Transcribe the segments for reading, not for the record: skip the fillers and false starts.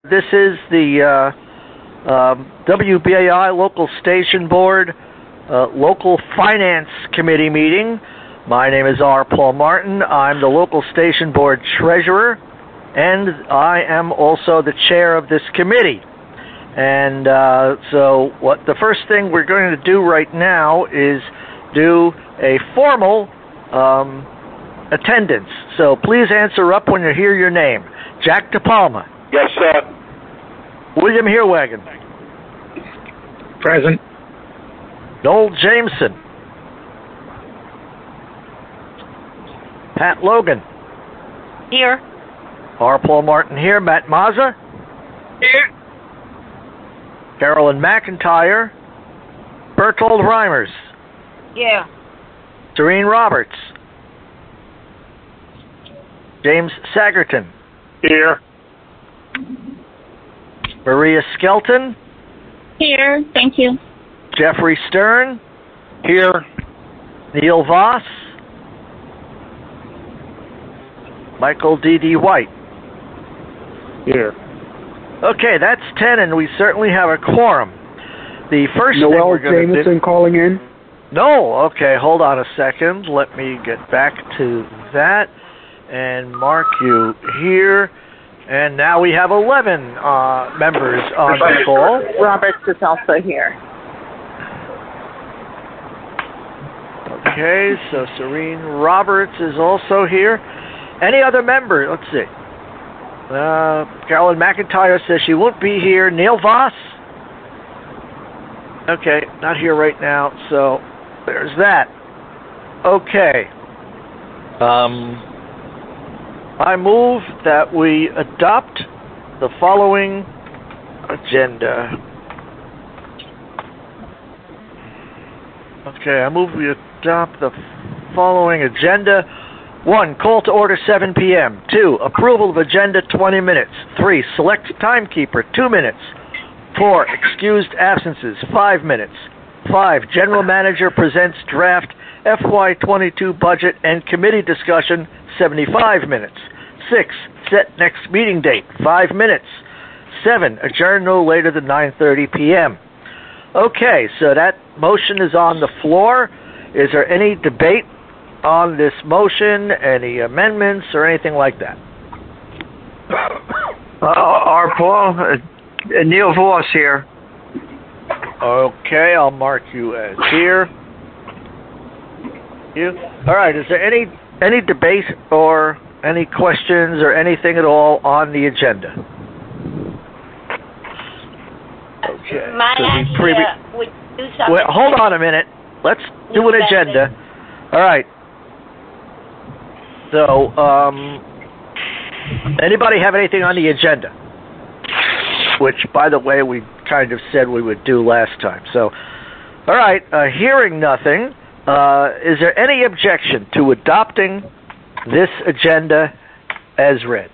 This is the WBAI Local Station Board Local Finance Committee meeting. My name is R. Paul Martin. I'm the Local Station Board Treasurer, and I am also the chair of this committee. And so the first thing we're going to do right now is do a formal attendance. So please answer up when you hear your name. Jack DePalma. Yes, sir. William Heerwagen. Present. Noel Jameson. Pat Logan. Here. R. Paul Martin here. Matt Mazza. Here. Carolyn McIntyre. Bertold Reimers. Yeah. Serene Roberts. James Sagerton. Here. Maria Skelton. Here. Thank you. Jeffrey Stern. Here. Neil Voss. Michael D.D. White. Here. Okay, that's 10, and we certainly have a quorum. The first thing Noel we're going to Jameson calling in. No, okay, hold on a second. Let me get back to that and mark you here. And now we have 11 members on the call. Roberts is also here. Okay, so Serene Roberts is also here. Any other member? Let's see. Carolyn McIntyre says she won't be here. Neil Voss? Okay, not here right now, so there's that. Okay. I move that we adopt the following agenda. Okay, I move we adopt the following agenda. 1. Call to order 7 p.m. 2. Approval of agenda 20 minutes. 3. Select timekeeper 2 minutes. 4. Excused absences 5 minutes. 5. General manager presents draft FY22 budget and committee discussion 75 minutes. 6. Set next meeting date 5 minutes. 7. Adjourn no later than 9:30 p.m. Okay, so that motion is on the floor. Is there any debate on this motion, any amendments, or anything like that? R. Paul, Neil Voss here. Okay, I'll mark you as here. You. All right, is there any debate or any questions or anything at all on the agenda? Okay. Would do something. Wait, hold on a minute. Let's do an agenda. All right. So, anybody have anything on the agenda? Which, by the way, we kind of said we would do last time. So, all right, hearing nothing, is there any objection to adopting this agenda as read?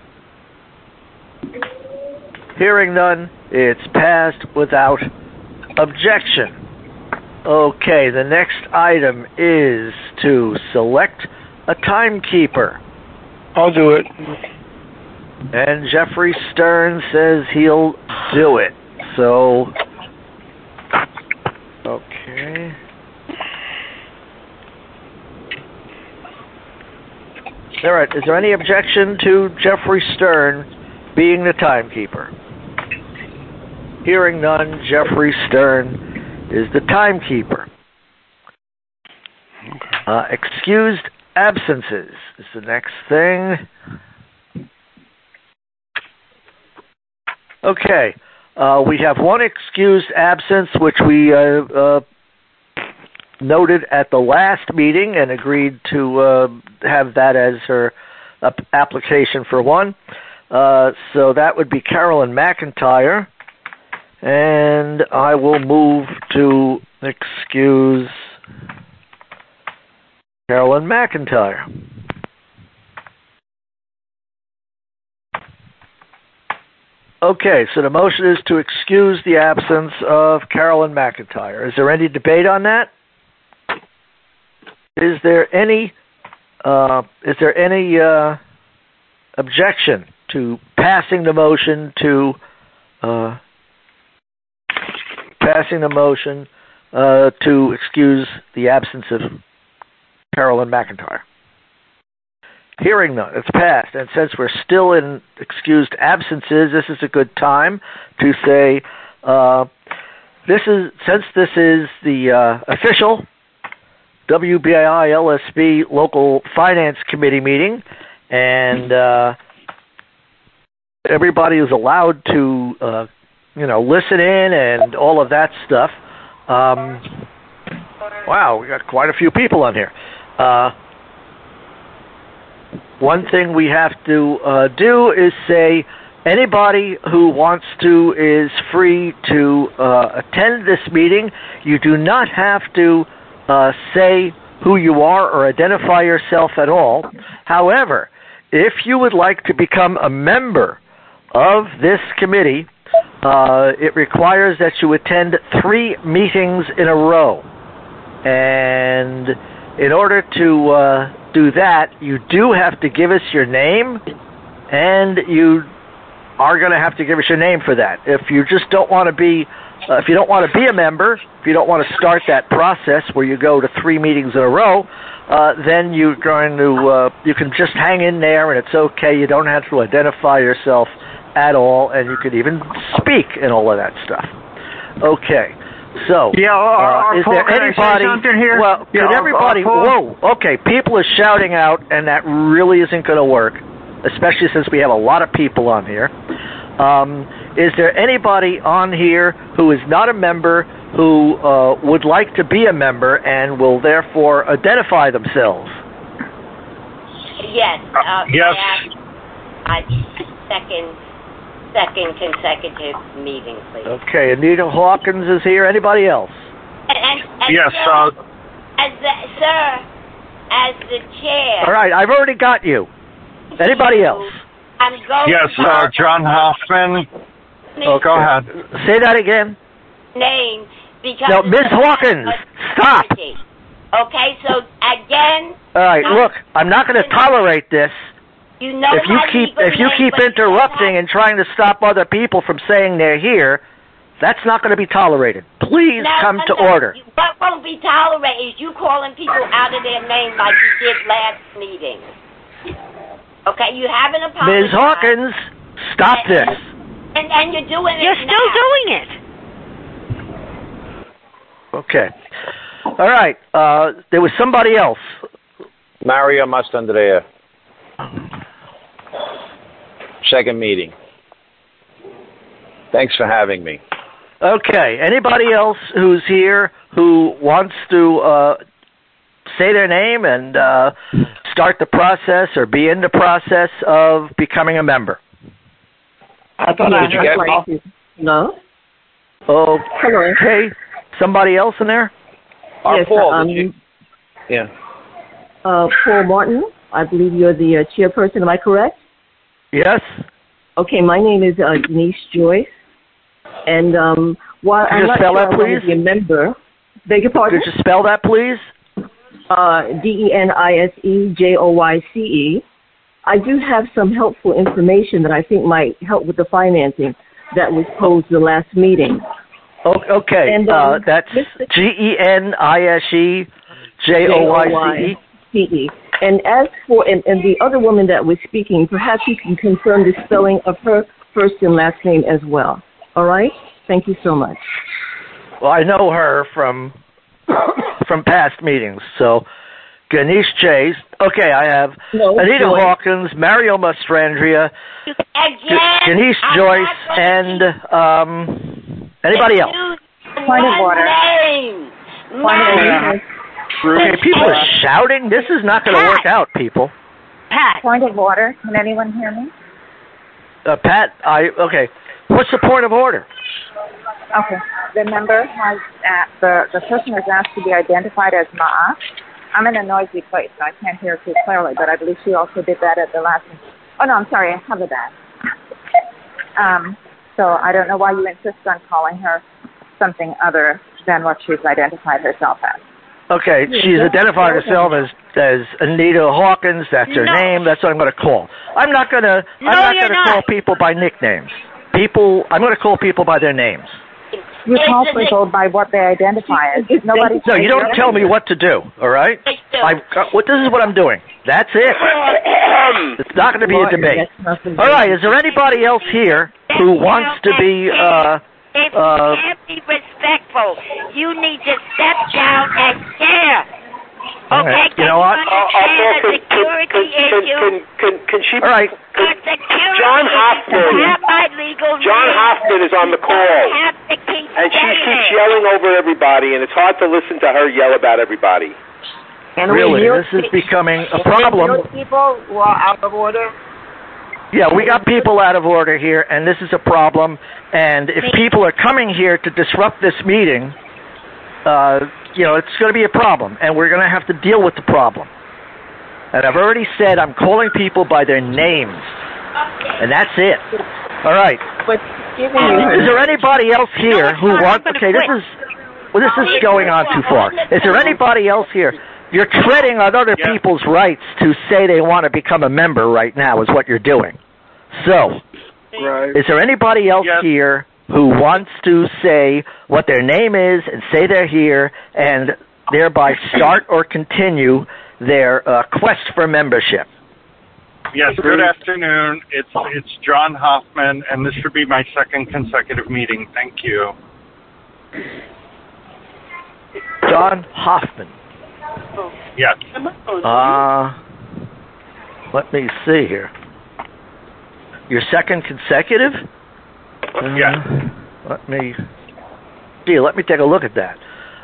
Hearing none, it's passed without objection. Okay, the next item is to select a timekeeper. I'll do it. And Jeffrey Stern says he'll do it. So, okay. All right, is there any objection to Jeffrey Stern being the timekeeper? Hearing none, Jeffrey Stern is the timekeeper. Excused absences is the next thing. Okay, we have one excused absence, which we noted at the last meeting and agreed to have that as her application for one. So that would be Carolyn McIntyre. And I will move to excuse Carolyn McIntyre. Okay, so the motion is to excuse the absence of Carolyn McIntyre. Is there any debate on that? Is there any objection to passing the motion to passing the motion to excuse the absence of Carolyn McIntyre? Hearing none, it's passed. And since we're still in excused absences, this is a good time to say since this is the official WBAI LSB Local Finance Committee meeting, and everybody is allowed to listen in and all of that stuff. Wow, we got quite a few people on here. One thing we have to do is say anybody who wants to is free to attend this meeting. You do not have to say who you are or identify yourself at all. However, if you would like to become a member of this committee, it requires that you attend 3 meetings in a row. And in order to do that, you do have to give us your name, and you are going to have to give us your name for that. If you just don't want to be, if you don't want to be a member, if you don't want to start that process where you go to 3 meetings in a row, then you're going to, you can just hang in there, and it's okay. You don't have to identify yourself at all, and you could even speak and all of that stuff. Okay. So, Yeah, is Paul, there can I say anybody? something here? Well, Yeah, could everybody? Paul? Whoa. Okay, people are shouting out, and that really isn't going to work, especially since we have a lot of people on here. Is there anybody on here who is not a member who would like to be a member and will therefore identify themselves? Yes. Yes. Second consecutive meeting, please. Okay, Anita Hawkins is here. Anybody else? And Yes, as the chair. All right, I've already got you. Anybody else? I'm going. yes, John Hoffman. Okay. Go ahead. Say that again. Name because. No, Ms. Hawkins, stop. Okay, so again. All right, look, I'm not going to tolerate this. You know If you keep interrupting and trying to stop other people from saying they're here, that's not going to be tolerated. Please come to order. What won't be tolerated is you calling people out of their name like you did last meeting. Okay, you haven't apologized. Ms. Hawkins, stop this. And you're doing it. You're still doing it. Okay. All right. There was somebody else. Mario Mastandrea. Second meeting. Thanks for having me. Okay. Anybody else who's here who wants to say their name and start the process or be in the process of becoming a member? I thought Did you get me? No. Okay. Hello. Somebody else in there? Yes, Paul, did you? Yeah. Paul Martin. I believe you're the chairperson. Am I correct? Yes. Okay. My name is Denise Joyce, and while I'm not sure I want to be a member, beg your pardon. Could you spell that, please? DENISEJOYCE. I do have some helpful information that I think might help with the financing that was posed the last meeting. Okay, And, that's GENISEJOYCE. And as for and the other woman that was speaking, perhaps you can confirm the spelling of her first and last name as well. All right? Thank you so much. Well, I know her from past meetings, so Ganesh Chase. Okay, I have Anita Hawkins, Mario Mastrandria, Ganesh Joyce, and anybody else? Point of order. Okay, people are shouting. This is not going to work out, people. Pat. Point of order. Can anyone hear me? Pat, okay. What's the point of order? Okay. The member has the person has asked to be identified as Ma'a. I'm in a noisy place, so I can't hear too clearly, but I believe she also did that at the last meeting. Oh, no, I'm sorry. I have that. So I don't know why you insist on calling her something other than what she's identified herself as. Okay, she's identified herself as Anita Hawkins. That's her name. That's what I'm going to call. I'm not going to call people by nicknames. people. I'm going to call people by their names. You call people by what they identify as. Nobody. No, you don't tell me what to do. All right? This is what I'm doing. That's it. It's not going to be a debate. All right. Is there anybody else here who wants to be? If you can't be respectful, you need to step down and share. Okay, right. You know what? Can she? All right. John Hoffman is on the call, and she keeps yelling over everybody, and it's hard to listen to her yell about everybody. Really, this is becoming a problem. People who are out of order. Yeah, we got people out of order here, and this is a problem. And if people are coming here to disrupt this meeting, it's going to be a problem, and we're going to have to deal with the problem. And I've already said I'm calling people by their names, and that's it. All right. Is there anybody else here who wants? Okay, this is going on too far. Is there anybody else here? You're treading on other people's rights to say they want to become a member right now is what you're doing. So, is there anybody else here who wants to say what their name is and say they're here and thereby start or continue their quest for membership? Yes, good afternoon. It's John Hoffman, and this should be my second consecutive meeting. Thank you. John Hoffman. Yes. Let me see here. Your second consecutive? Yes. Let me take a look at that.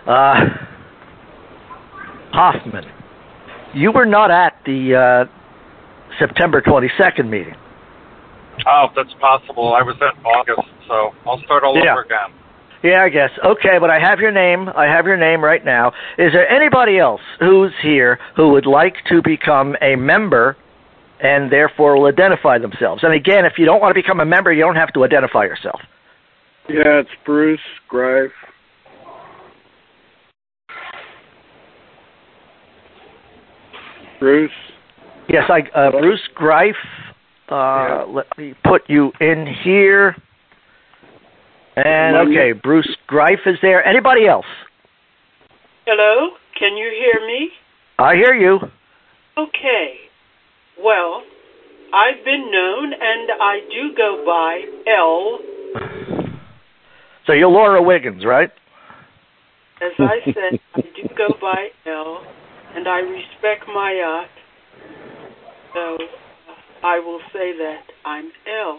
Hoffman, you were not at the September 22nd meeting. Oh, that's possible. I was at August, so I'll start all over again. Yeah, I guess. Okay, but I have your name. I have your name right now. Is there anybody else who's here who would like to become a member and therefore will identify themselves? And again, if you don't want to become a member, you don't have to identify yourself. Yeah, it's Bruce Greif. Bruce? Yes, Bruce Greif. Let me put you in here. And, okay, Bruce Greif is there. Anybody else? Hello? Can you hear me? I hear you. Okay. Well, I've been known, and I do go by L. So you're Laura Wiggins, right? As I said, I do go by L, and I respect my yacht. So I will say that I'm L.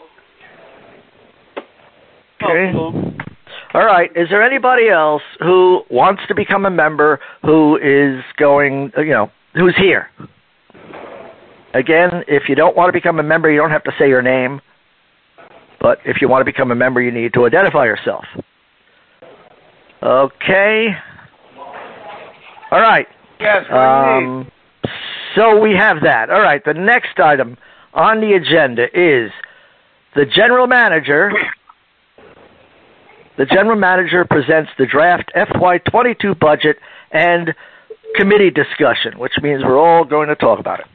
Okay. All right. Is there anybody else who wants to become a member who is going, who's here? Again, if you don't want to become a member, you don't have to say your name. But if you want to become a member, you need to identify yourself. Okay. All right. Yes, so we have that. All right. The next item on the agenda is the general manager. The general manager presents the draft FY22 budget and committee discussion, which means we're all going to talk about it.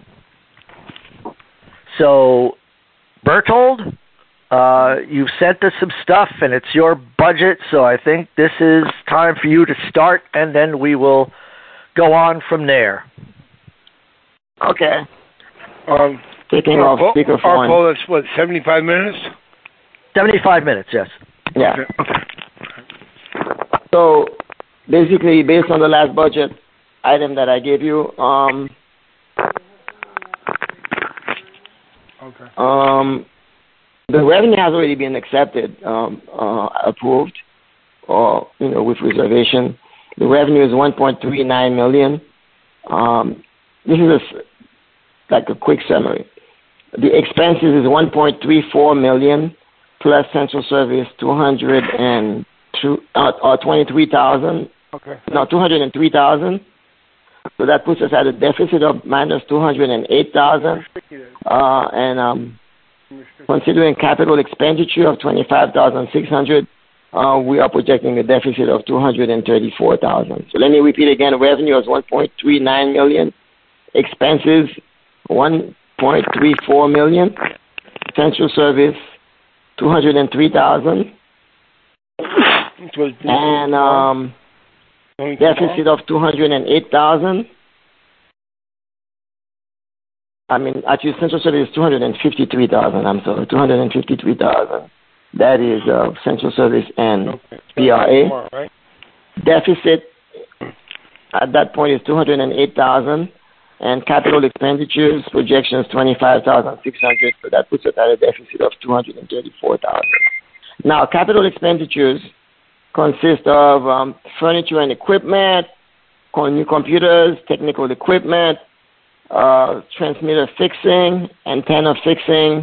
So, Berthold, you've sent us some stuff, and it's your budget, so I think this is time for you to start, and then we will go on from there. Okay. Taking off speakerphone. Our call is, 75 minutes? 75 minutes, yes. Yeah. Okay. So, basically, based on the last budget item that I gave you, the revenue has already been accepted, approved, or with reservation. The revenue is $1.39 million. This is like a quick summary. The expenses is $1.34 million plus central service $203,000. Okay. No, $203,000. So that puts us at a deficit of minus $208,000. And considering capital expenditure of $25,600, we are projecting a deficit of $234,000. So let me repeat again: revenue is $1.39 million, expenses $1.34 million, central service $203,000. And deficit of $208,000. I mean, actually, Central Service is $253,000. I'm sorry, $253,000. That is Central Service and PRA. Right? Deficit at that point is $208,000, and capital expenditures projections $25,600. So that puts us at a deficit of $234,000. Now, capital expenditures consist of furniture and equipment, new computers, technical equipment, transmitter fixing, antenna fixing,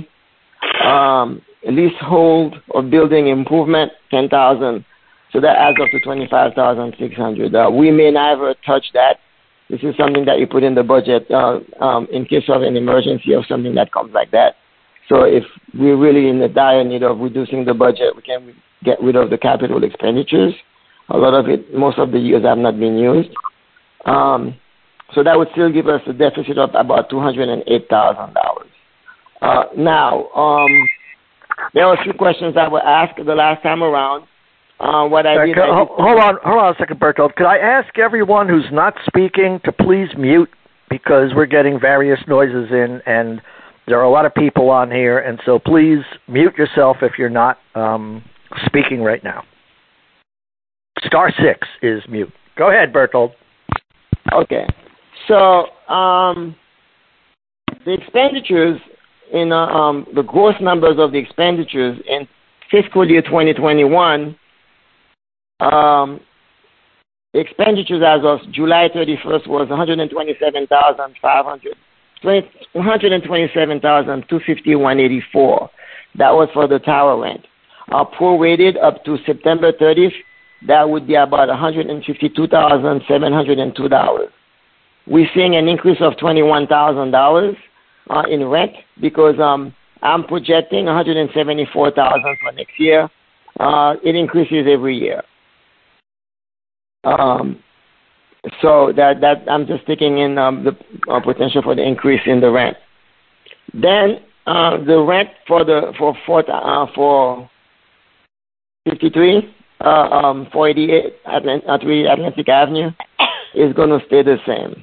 leasehold or building improvement, $10,000. So that adds up to $25,600. We may never touch that. This is something that you put in the budget in case of an emergency or something that comes like that. So if we're really in the dire need of reducing the budget, we can get rid of the capital expenditures. A lot of it, most of the years have not been used. So that would still give us a deficit of about $208,000. Now, there were a few questions that were asked the last time around. Hold on a second, Bertold. Could I ask everyone who's not speaking to please mute, because we're getting various noises in, and there are a lot of people on here, and so please mute yourself if you're not speaking right now. *6 is mute. Go ahead, Bertold. Okay. So the expenditures in the gross numbers of the expenditures in fiscal year 2021, the expenditures as of July 31st was $127,251.84. That was for the tower rent. Prorated up to September 30th, that would be about $152,702. We're seeing an increase of $21,000 in rent because I'm projecting $174,000 for next year. It increases every year. So that I'm just taking in the potential for the increase in the rent. Then the rent for 53, 488 Atlantic Avenue is going to stay the same.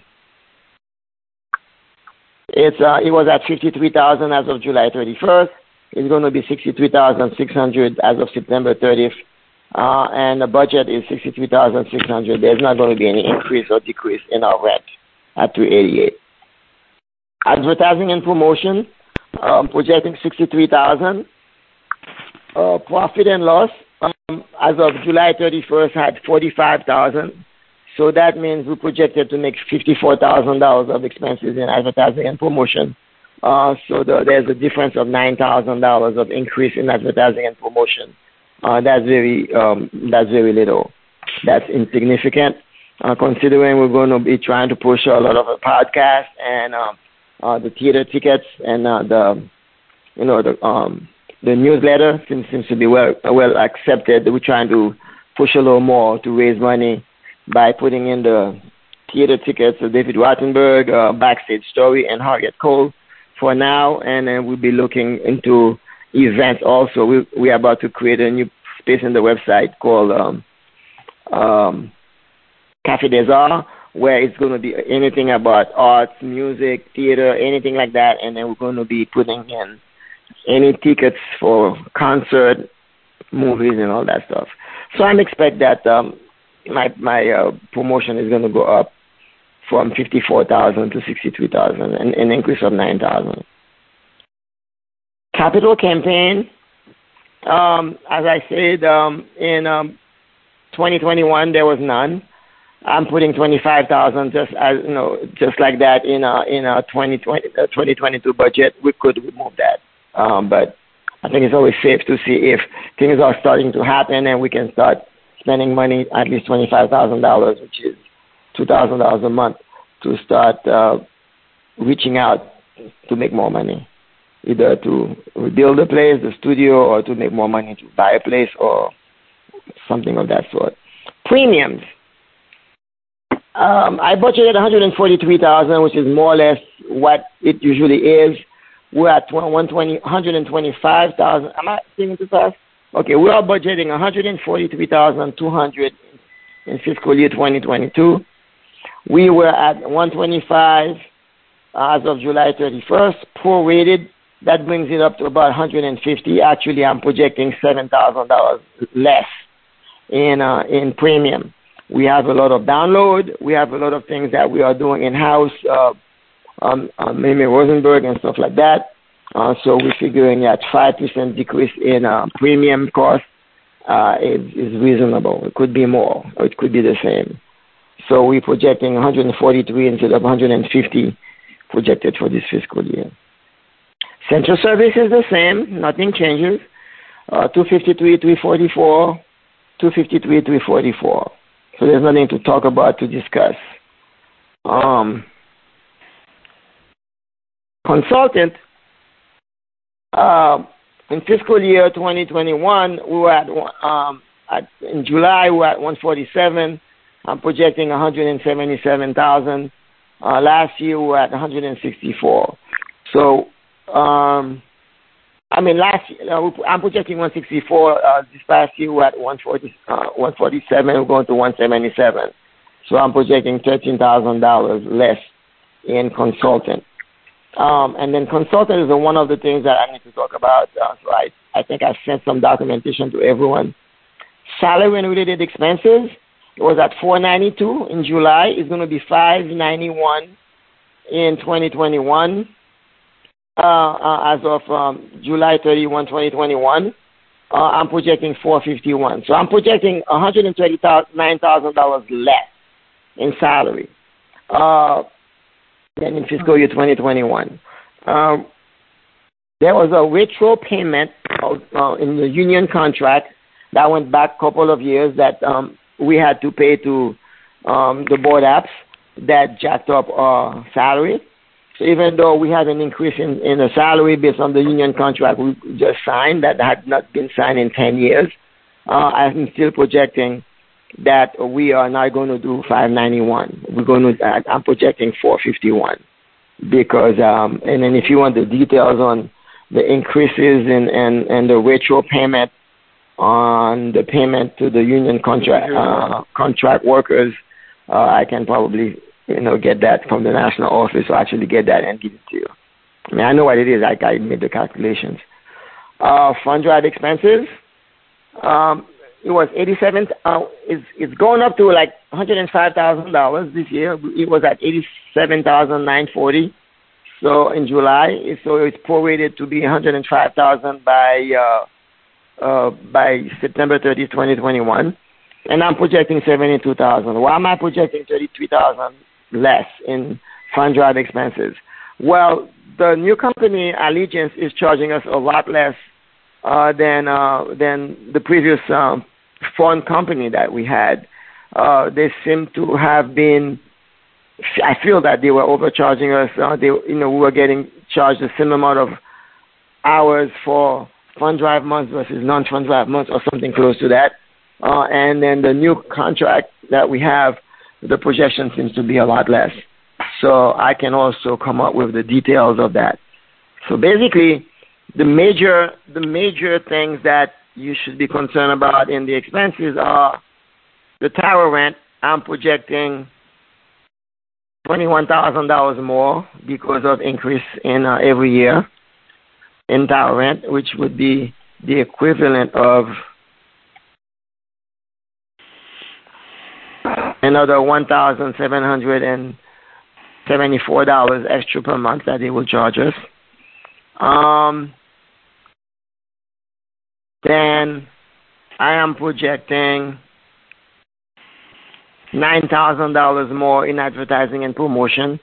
It was at $53,000 as of July 31st. It's going to be $63,600 as of September 30th. And the budget is $63,600. There's not going to be any increase or decrease in our rent at 388. Advertising and promotion, projecting $63,000. Profit and loss, as of July 31st, had $45,000. So that means we projected to make $54,000 of expenses in advertising and promotion. So there's a difference of $9,000 of increase in advertising and promotion. That's very little. That's insignificant, considering we're going to be trying to push a lot of the podcasts and the theater tickets and the newsletter seems to be well accepted. We're trying to push a little more to raise money by putting in the theater tickets of David Rothenberg, Backstage Story, and Harriet Cole for now, and then we'll be looking into events also. We are about to create a new space in the website called Café des Arts, where it's going to be anything about arts, music, theater, anything like that, and then we're going to be putting in any tickets for concert, movies, and all that stuff. So I expect that my promotion is going to go up from $54,000 to $63,000, an increase of $9,000. Capital campaign, as I said, in 2021 there was none. I'm putting $25,000 just like that in our 2022 budget. We could remove that, but I think it's always safe to see if things are starting to happen and we can start spending money, at least $25,000, which is $2,000 a month, to start reaching out to make more money, either to rebuild the place, the studio, or to make more money to buy a place or something of that sort. Premiums. I budgeted $143,000, which is more or less what it usually is. we're at 125,000. Am I thinking too fast? Okay, we are budgeting 143,200 in fiscal year 2022. We were at 125 as of July 31st, prorated. That brings it up to about 150. Actually, I'm projecting $7,000 less in premium. We have a lot of download. We have a lot of things that we are doing in-house, Mimi Rosenberg and stuff like that. So we're figuring that 5% decrease in premium cost is reasonable. It could be more, or it could be the same. So we're projecting 143 instead of 150 projected for this fiscal year. Central service is the same. Nothing changes. 253, 344, 253, 344. So there's nothing to talk about, to discuss. Consultant, in fiscal year 2021, we were at in July, we were at 147. I'm projecting 177,000. Last year, we were at 164. So, I'm projecting 164. This past year, we were at 147. We're going to 177. So I'm projecting $13,000 less in consultant. And then consultant is one of the things that I need to talk about. So I think I've sent some documentation to everyone. Salary and related expenses, it was at $492 in July. It's going to be $591 in 2021. As of July 31, 2021, I'm projecting $451. So I'm projecting $139,000 less in salary than in fiscal year 2021. There was a retro payment in the union contract that went back a couple of years that we had to pay to the board apps that jacked up our salary. So even though we had an increase in the salary based on the union contract we just signed that had not been signed in 10 years, I'm still projecting that we are not going to do $591. I'm projecting $451 because, and then if you want the details on the increases and the retro payment on the payment to the union contract workers, I can probably get that from the national office, or actually get that and give it to you. I mean, I know what it is. I made the calculations. Fund drive expenses, it was 87. It's going up to like $105,000 this year. It was at 87,940. So in July, so it's prorated to be 105,000 by September 30, 2021. And I'm projecting 72,000. Why am I projecting 33,000 less in fund drive expenses? Well, the new company, Allegiance, is charging us a lot less than the previous phone company that we had. They seem to have been, I feel that they were overcharging us. We were getting charged a similar amount of hours for fund drive months versus non-fund drive months, or something close to that. And then the new contract that we have, the projection seems to be a lot less. So I can also come up with the details of that. So basically, the major things that you should be concerned about in the expenses are the tower rent. I'm projecting $21,000 more because of increase in every year in tower rent, which would be the equivalent of another $1,774 extra per month that they will charge us. Then I am projecting $9,000 more in advertising and promotion.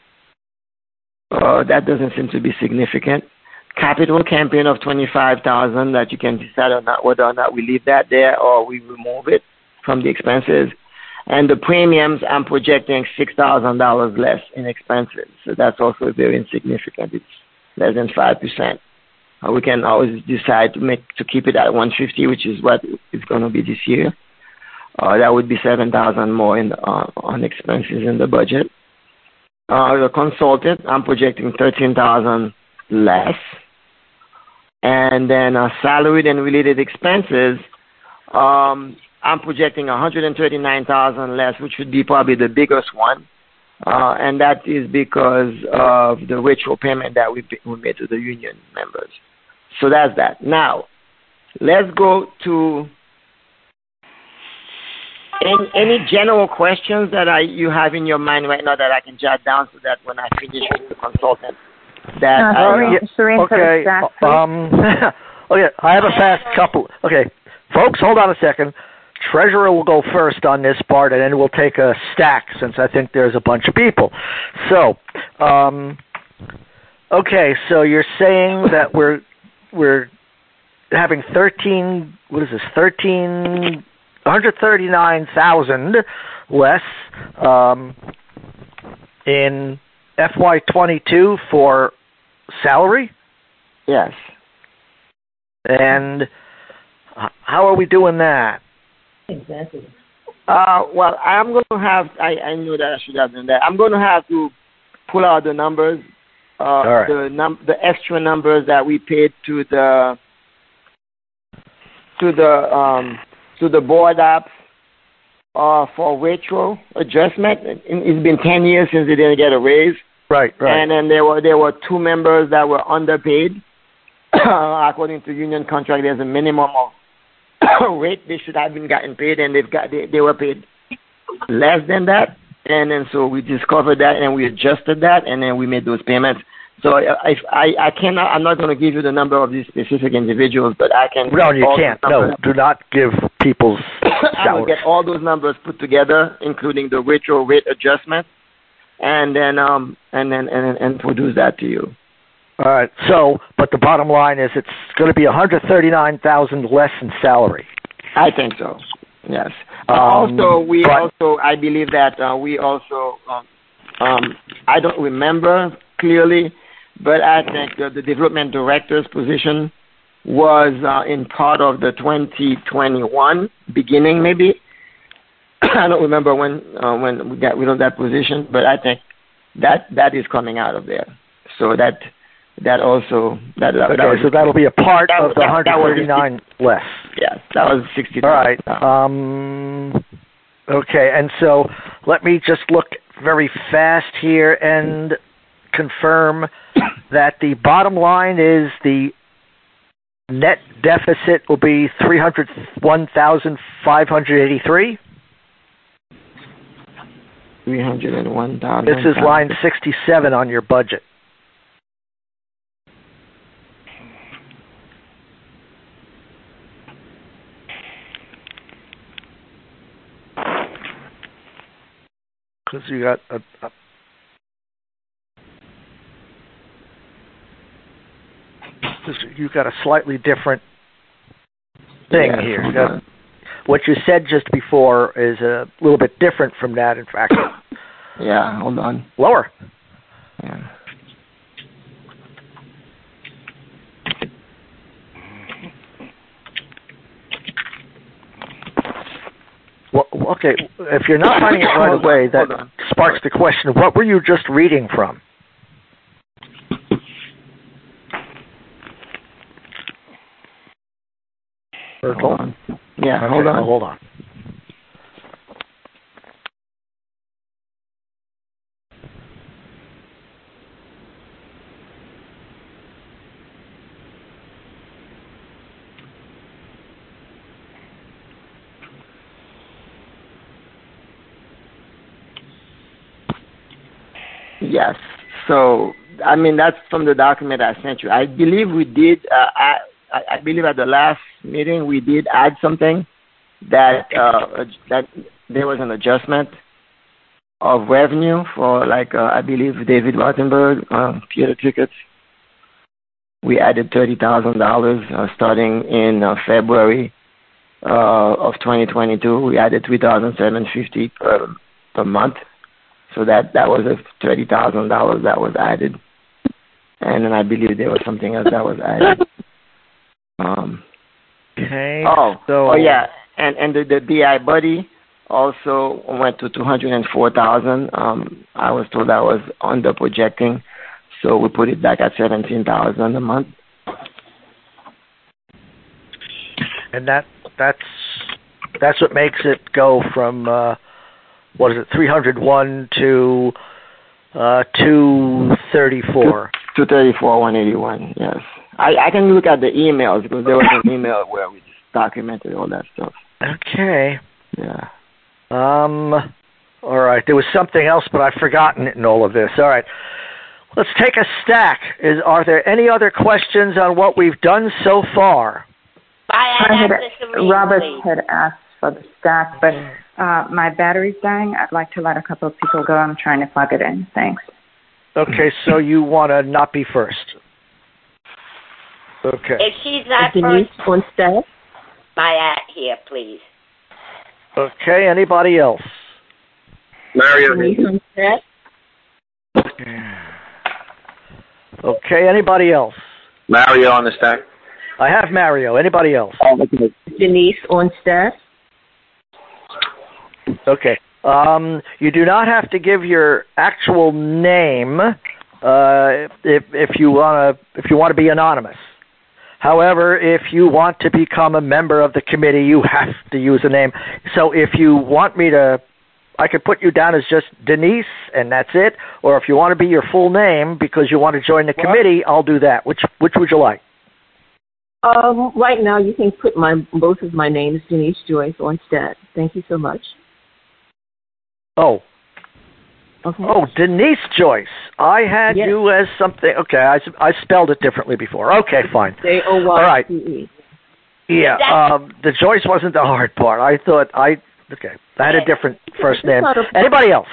That doesn't seem to be significant. Capital campaign of $25,000 that you can decide on whether or not we leave that there or we remove it from the expenses. And the premiums, I'm projecting $6,000 less in expenses. So that's also very insignificant. It's less than 5%. We can always decide to keep it at $150, which is what it's going to be this year. That would be $7,000 more on expenses in the budget. The consultant, I'm projecting $13,000 less. And then salaried and related expenses, I'm projecting $139,000 less, which would be probably the biggest one. And that is because of the retro payment that we made to the union members. So that's that. Now, let's go to any general questions that you have in your mind right now that I can jot down so that when I finish with the consultant, that Shireen, okay. Okay, I have a fast couple. Okay, folks, hold on a second. Treasurer will go first on this part, and then we'll take a stack since I think there's a bunch of people. So, okay, so you're saying that we're having 139,000 less in FY22 for salary? Yes. And how are we doing that? Exactly. Well, I'm going to have, I knew that I should have done that. I'm going to have to pull out the numbers, right. the extra numbers that we paid to the board apps for retro adjustment. It's been 10 years since they didn't get a raise. Right. And then there were two members that were underpaid. According to union contract, there's a minimum of rate they should have been gotten paid, and they were paid less than that. And then so we discovered that and we adjusted that, and then we made those payments. So I cannot. I'm not going to give you the number of these specific individuals, but I can. No, you can't. No, do not give people's salaries. I will get all those numbers put together, including the retro rate adjustment, and then produce that to you. All right. So, but the bottom line is it's going to be $139,000 less in salary. I think so. Yes. I believe that we also. I don't remember clearly, but I think the development director's position was in part of the 2021 beginning, maybe. I don't remember when we got rid of that position, but I think that is coming out of there. So that also so that'll be a part of the 139 less. Yes, that was 60. All right. Okay, and so let me just look very fast here and confirm that the bottom line is the net deficit will be 301,583. 301,000. This is line 67 on your budget. Because you got you got a slightly different thing here. What you said just before is a little bit different from that. In fact, yeah. Hold on. Lower. Yeah. Well, okay, if you're not finding it right away, that sparks the question, what were you just reading from? Hold on. Yeah, okay, hold on. Hold on. Yes. So, I mean, that's from the document I sent you. I believe we did, I believe at the last meeting we did add something that there was an adjustment of revenue for, like, I believe David Rothenberg, theater tickets. We added $30,000 starting in February of 2022. We added $3,750 per month. So that was $30,000 that was added, and then I believe there was something else that was added. Okay. Yeah, and the DI buddy also went to $204,000. I was told I was under projecting, So we put it back at $17,000 a month. And that's what makes it go from 301 to 234. 234, 181. Yes, I can look at the emails because there was an email where we just documented all that stuff. Okay. Yeah. All right. There was something else, but I've forgotten it in all of this. All right. Let's take a stack. Are there any other questions on what we've done so far? Robert had asked for the stack, but my battery's dying. I'd like to let a couple of people go. I'm trying to plug it in. Thanks. Okay, so you want to not be first. Okay. If she's not Denise first, on staff. my ad here, please. Okay, anybody else? Mario. Denise on staff. Okay, anybody else? Mario on the stack. I have Mario. Anybody else? Denise on staff. Okay. You do not have to give your actual name if you want to be anonymous. However, if you want to become a member of the committee, you have to use a name. So if you want me to, I could put you down as just Denise, and that's it. Or if you want to be your full name because you want to join the committee, I'll do that. Which would you like? Right now, you can put both of my names, Denise Joyce Ornstead. Thank you so much. Oh. Okay. Oh, Denise Joyce. I had you as something. Okay, I spelled it differently before. Okay, fine. Joyce. All right. Yeah, the Joyce wasn't the hard part. I had a different first name. Anybody else?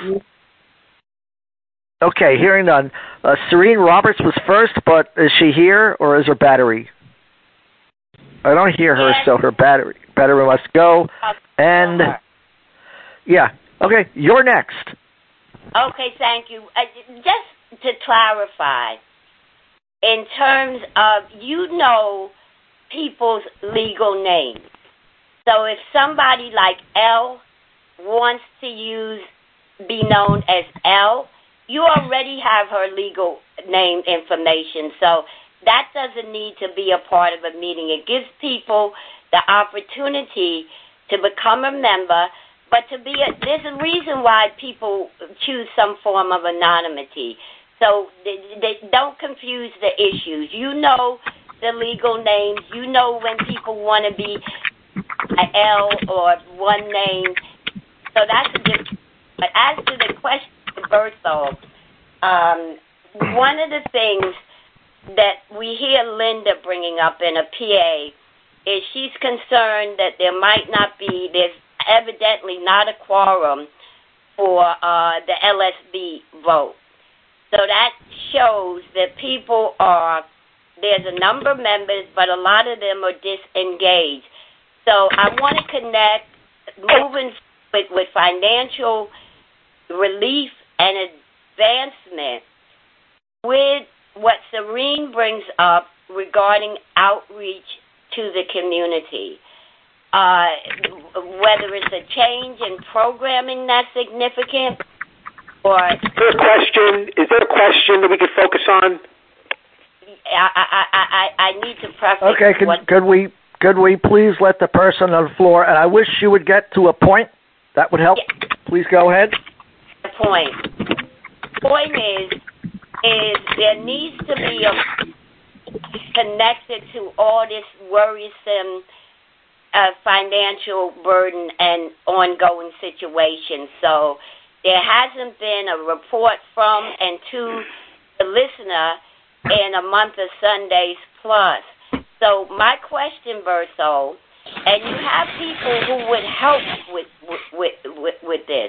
Okay, hearing none. Serene Roberts was first, but is she here or is her battery? I don't hear her, so her battery must go. And yeah, okay, you're next. Okay, thank you. Just to clarify, in terms of people's legal names. So if somebody like L wants to be known as L, you already have her legal name information. So that doesn't need to be a part of a meeting. It gives people the opportunity to become a member, but there's a reason why people choose some form of anonymity. So they don't confuse the issues. You know the legal names. You know when people want to be an L or one name. So that's a difference. But as to the question of Berthold, one of the things that we hear Linda bringing up in a PA is she's concerned that there's evidently not a quorum for the LSB vote. So that shows that there's a number of members, but a lot of them are disengaged. So I want to connect moving with financial relief and advancement with what Serene brings up regarding outreach to the community. Whether it's a change in programming that's significant or... Is there a question that we could focus on? I need to preface... Okay, could we please let the person on the floor, and I wish you would get to a point. That would help. Yeah. Please go ahead. The point is there needs to be connected to all this worrisome financial burden and ongoing situation. So there hasn't been a report from and to the listener in a month of Sundays plus. So my question, Berthold, and you have people who would help with this.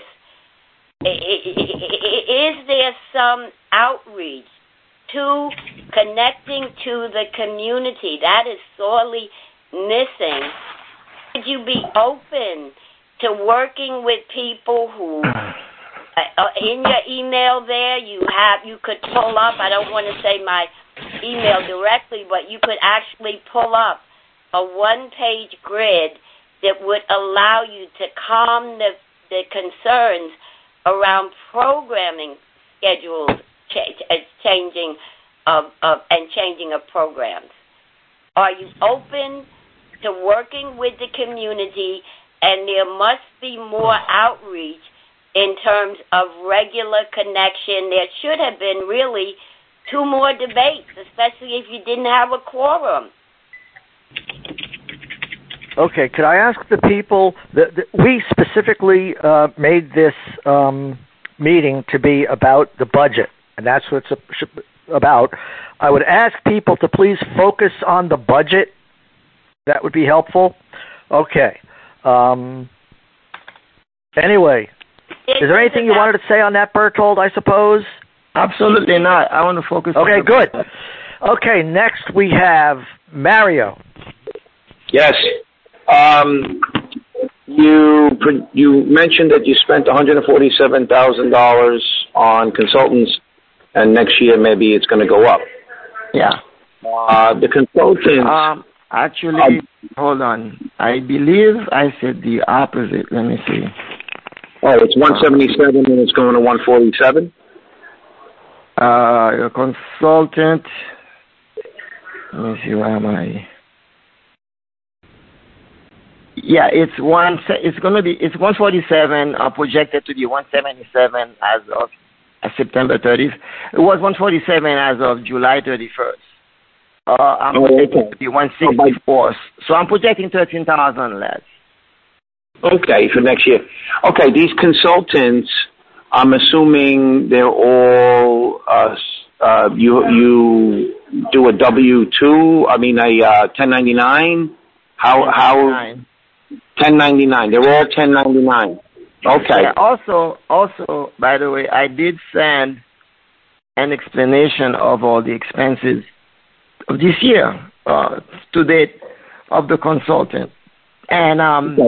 Is there some outreach to connecting to the community that is sorely missing? Would you be open to working with people who, in your email there, you could pull up, I don't want to say my email directly, but you could actually pull up a one-page grid that would allow you to calm the concerns around programming schedules changing of programs. Are you open to working with the community? And there must be more outreach in terms of regular connection. There should have been really 2 more debates, especially if you didn't have a quorum. Okay, could I ask the people, we specifically made this meeting to be about the budget, and that's what it's about. I would ask people to please focus on the budget. That would be helpful. Okay. Anyway, is there anything you wanted to say on that, Berthold, I suppose? Absolutely not. I want to focus on Okay, good. Okay, next we have Mario. Yes. You mentioned that you spent $147,000 on consultants, and next year maybe it's going to go up. Yeah. The consultants... Actually, hold on. I believe I said the opposite. Let me see. Oh, it's 177 and it's going to 147? Your consultant. Let me see, where am I? Yeah, it's 147, projected to be 177 as of September 30th. It was 147 as of July 31st. I'm projecting to be 164. So I'm projecting 13,000 less. Okay, for next year. Okay, these consultants, I'm assuming they're all, you do a W-2, a 1099? How 1099. They're all 1099. Okay. Yeah, also, by the way, I did send an explanation of all the expenses of this year to date of the consultant, and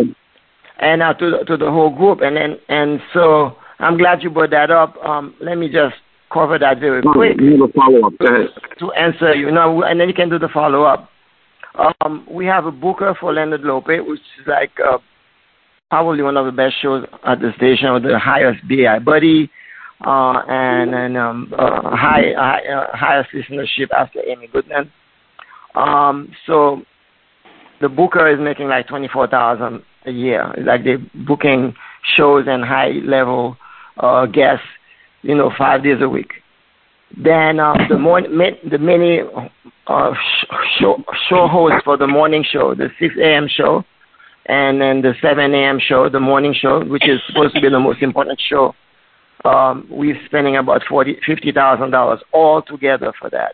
to the whole group, and so I'm glad you brought that up. Let me just cover that very quick to answer you. And then you can do the follow up. We have a booker for Leonard Lopez, which is like probably one of the best shows at the station, with the highest BI buddy, and highest listenership after Amy Goodman. So the booker is making like $24,000 a year. Like they're booking shows and high level guests, 5 days a week. Then the many show hosts for the morning show, the 6 a.m. show, and then the 7 a.m. show, the morning show, which is supposed to be the most important show. We're spending about $50,000 all together for that.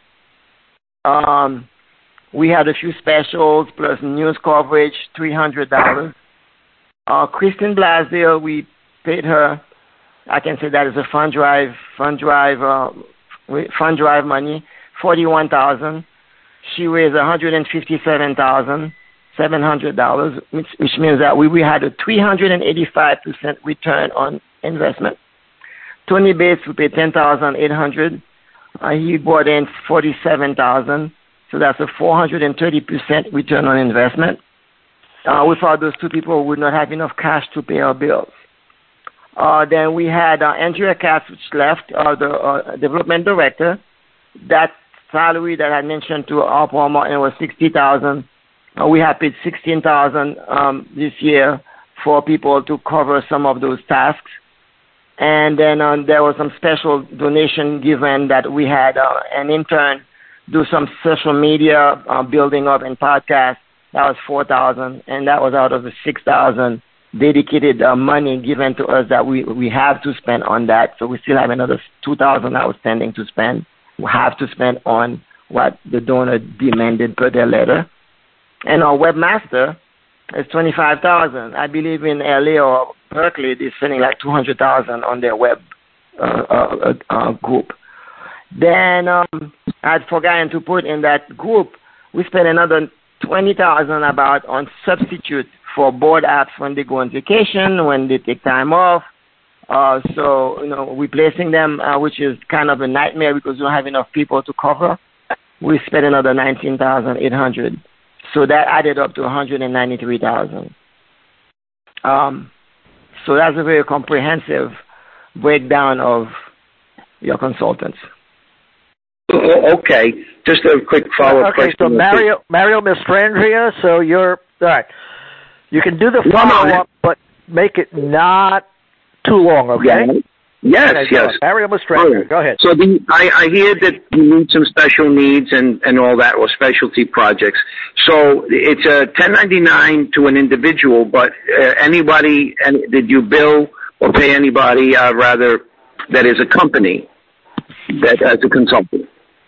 We had a few specials plus news coverage, $300. Kristen Blasdale, we paid her. I can say that is a fund drive money, $41,000. She raised $157,700, which means that we had a 385% return on investment. Tony Bates, we paid $10,800. He brought in $47,000, so that's a 430% return on investment. Without those two people, we would not have enough cash to pay our bills. Then we had Andrea Katz, which left, the development director. That salary that I mentioned to Paul Martin was $60,000. We have paid $16,000 this year for people to cover some of those tasks. And then there was some special donation given that we had an intern do some social media building up and podcast. That was $4,000, and that was out of the $6,000 dedicated money given to us that we have to spend on that. So we still have another $2,000 outstanding to spend. We have to spend on what the donor demanded per their letter. And our webmaster is $25,000. I believe in LA or Berkeley, they're spending like $200,000 on their web group. Then I'd forgotten to put in that group, we spent another $20,000 about on substitute for board apps when they go on vacation, when they take time off. So, replacing them, which is kind of a nightmare because we don't have enough people to cover. We spent another $19,800. So that added up to $193,000. So that's a very comprehensive breakdown of your consultants. Okay. Just a quick follow-up question. So Mario Mastrandria, so you're all right. You can do the follow-up, but make it not too long, okay? Yes, okay, yes. Mario Mastrandria, go ahead. So I hear that you need some special needs and all that, or specialty projects. So it's a 1099 to an individual, but anybody, did you bill or pay anybody, rather, that is a company, that as a consultant?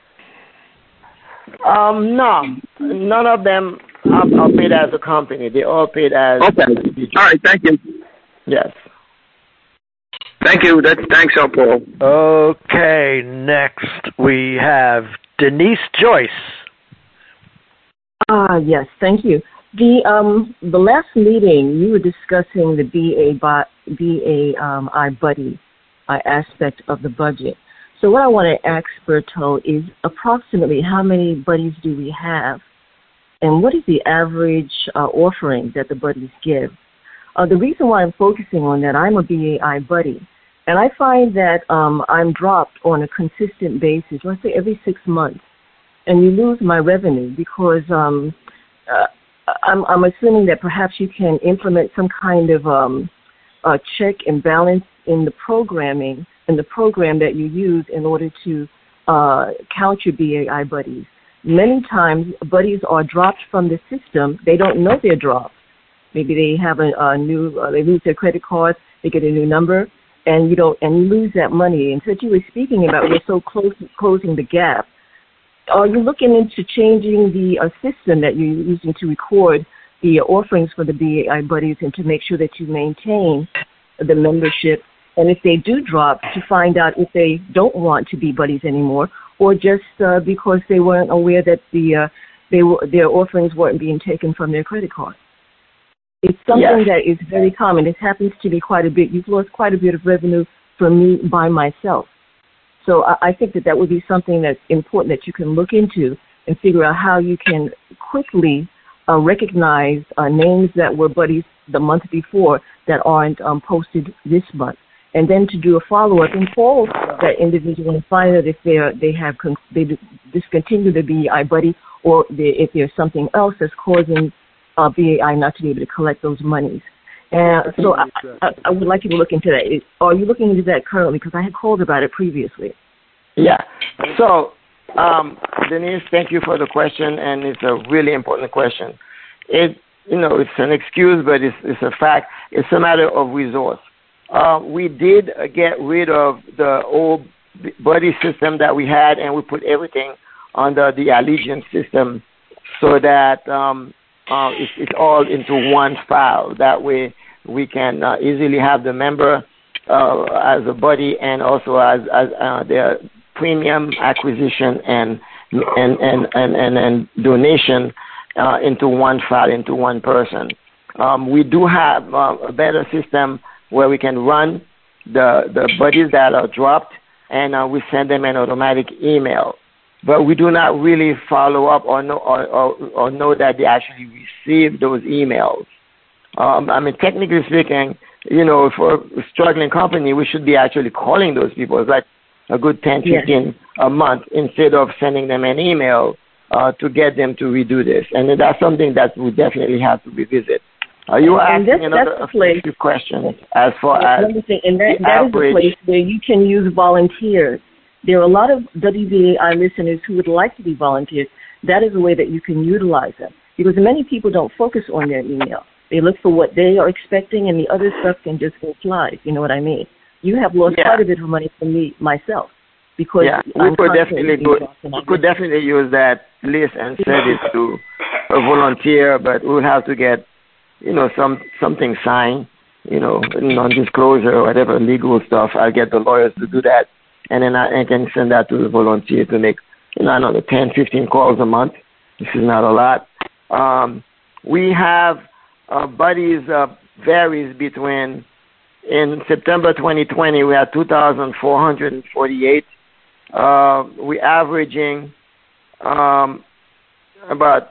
No, none of them are paid as a company. They all paid as individuals. All right, thank you. Yes. Thank you. Thanks, Paul. Okay, next we have Denise Joyce. Yes, thank you. The last meeting you were discussing the iBuddy aspect of the budget. So what I want to ask Berto is approximately how many buddies do we have, and what is the average offering that the buddies give? The reason why I'm focusing on that, I'm a BAI buddy, and I find that I'm dropped on a consistent basis, let's say every 6 months, and you lose my revenue because I'm assuming that perhaps you can implement some kind of check and balance in the programming, in the program that you use in order to count your BAI buddies. Many times, buddies are dropped from the system. They don't know they're dropped. Maybe they have a new, they lose their credit card, they get a new number, and you lose that money. And since you were speaking about we're so close to closing the gap, are you looking into changing the system that you're using to record the offerings for the BAI buddies and to make sure that you maintain the membership? And if they do drop, to find out if they don't want to be buddies anymore, or just because they weren't aware that their offerings weren't being taken from their credit card. It's something that is very common. It happens to be quite a bit. You've lost quite a bit of revenue from me by myself. So I think that would be something that's important that you can look into and figure out how you can quickly recognize names that were buddies the month before that aren't posted this month. And then to do a follow-up and call that individual and find out if they discontinued the BAI buddy, or if there's something else that's causing BAI not to be able to collect those monies. And so I would like you to look into that. Are you looking into that currently? Because I had called about it previously. Yeah. So, Denise, thank you for the question, and it's a really important question. It's an excuse, but it's a fact. It's a matter of resource. We did get rid of the old buddy system that we had, and we put everything under the Allegiance system so that it's all into one file. That way we can easily have the member as a buddy, and also as their premium acquisition and donation into one file, into one person. We do have a better system where we can run the buddies that are dropped, and we send them an automatic email. But we do not really follow up or know that they actually receive those emails. Technically speaking, for a struggling company, we should be actually calling those people. It's like a good 10, 15 a month instead of sending them an email to get them to redo this. And that's something that we definitely have to revisit. You were asking a few questions as far as that is the place where you can use volunteers. There are a lot of WBAI listeners who would like to be volunteers. That is a way that you can utilize them, because many people don't focus on their email. They look for what they are expecting, and the other stuff can just go slide. You know what I mean? You have lost quite a bit of money from me, myself, because we could definitely use that list and send it to a volunteer, but we'll have to get something signed, non-disclosure or whatever legal stuff. I'll get the lawyers to do that, and then I can send that to the volunteer to make, 10, 15 calls a month. This is not a lot. We have buddies varies between, in September 2020, we had 2,448. We're averaging about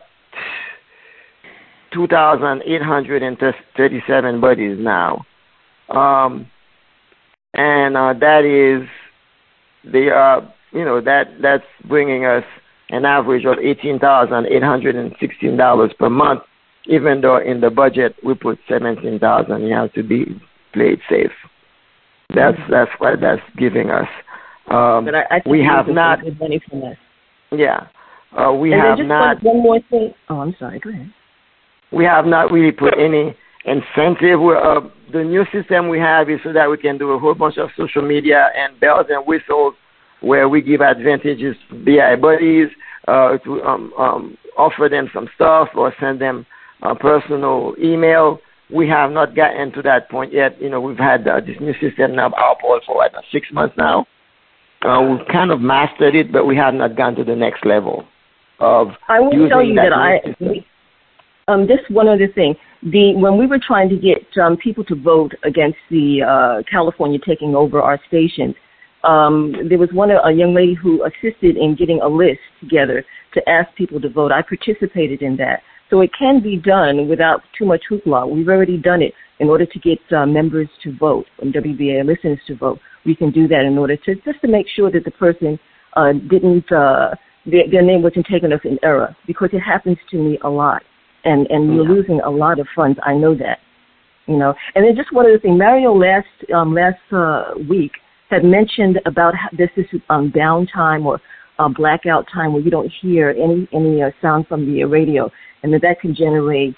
2,837 buddies now. And that is, they are that's bringing us an average of $18,816 per month, even though in the budget we put $17,000. You have to be played safe. That's what that's giving us. But I think we have not. Good money from that. Yeah, we and have just not. One more thing. Oh, I'm sorry. Go ahead. We have not really put any incentive. The new system we have is so that we can do a whole bunch of social media and bells and whistles, where we give advantages to BI buddies, to offer them some stuff or send them a personal email. We have not gotten to that point yet. We've had this new system now, Apple, for 6 months now. We've kind of mastered it, but we have not gone to the next level of I will using tell you that just one other thing. When we were trying to get people to vote against the California taking over our stations, there was a young lady who assisted in getting a list together to ask people to vote. I participated in that. So it can be done without too much hoopla. We've already done it in order to get members to vote and WBA listeners to vote. We can do that in order to make sure that the person didn't their name wasn't taken as an error, because it happens to me a lot, and we're losing a lot of funds. I know that, And then just one other thing, Mario last week had mentioned about this downtime or blackout time where you don't hear any sound from the radio, and that can generate